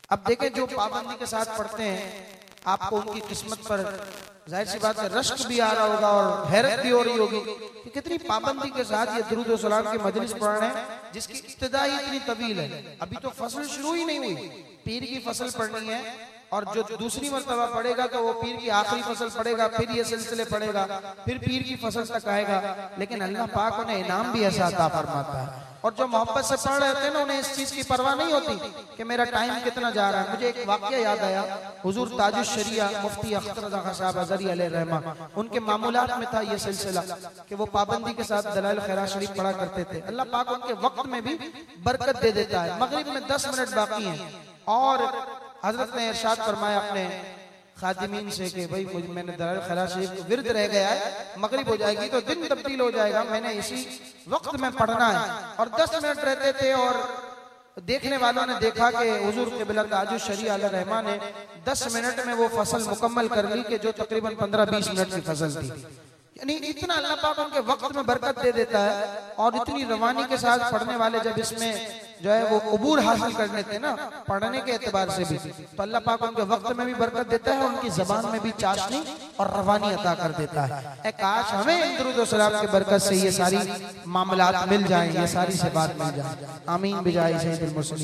अब देखें जो पाबंदी के साथ पढ़ते हैं, आपको उनकी किस्मत पर जाहिर सी बात है रश्क भी आ रहा होगा और हैरत भी हो रही होगी कि कितनी पाबंदी के साथ ये दुरूद व सलाम की मजलिस पढ़ रहे हैं, जिसकी इब्तिदा ही इतनी तवील है। अभी तो फसल शुरू ही नहीं हुई, पीर की फसल पढ़नी है और जो दूसरी मर्तबा पढ़ेगा तो वो पीर की आखिरी फसल पढ़ेगा, फिर ये सिलसिले पढ़ेगा, फिर पीर की फसल तक आएगा। लेकिन अल्लाह पाक उन्हें इनाम भी ऐसा अता फरमाता है। और जो मोहब्बत से पढ़ रहे थे ना, उन्हें इस चीज की परवाह नहीं होती कि मेरा टाइम कितना जा रहा है। मुझे एक वाकया याद आया, हुजूर ताजुश शरिया मुफ्ती अख्तर रज़ा खान साहब अज़हरी अलैहि रहमा, उनके मामूलात में था ये सिलसिला कि वो पाबंदी के साथ दलाइल खैरात शरीफ पढ़ा करते थे। अल्लाह पाक उनके वक्त में भी बरकत दे देता है। मगरिब में 10 मिनट बाकी हैं और हजरत ने इरशाद फरमाया अपने खादिमीन से कि भाई मैंने दलाइल खैरात शरीफ विर्द रह गया है, मगरिब हो जाएगी तो दिन तब्दील हो जाएगा, मैंने इसी वक्त में पढ़ना है। और 10 मिनट रहते थे और देखने वालों ने देखा कि हुजूर क़िबला ताजुश शरिया अलैहि रहमा ने 10 मिनट में वो फसल मुकम्मल कर ली कि जो तकरीबन 15-20 मिनट की फसल थी। यानी इतना अल्लाह पाक उनके वक्त में बरकत दे देता है। और इतनी रवानी के साथ पढ़ने वाले जब इसमें जो है वो उबूर हासिल कर लेते हैं ना पढ़ने के एतबार से भी, तो अल्लाह पाक उनके वक्त में भी बरकत देता है, उनकी जबान में भी चाशनी और रवानी अता कर देता है। काश हमें दुरूद व सलाम की बरकत से ये सारी मामलात मिल जाएं, ये सारी से बात मिल जाए। आमीन बिजाए सय्यदुल मुरसलीन।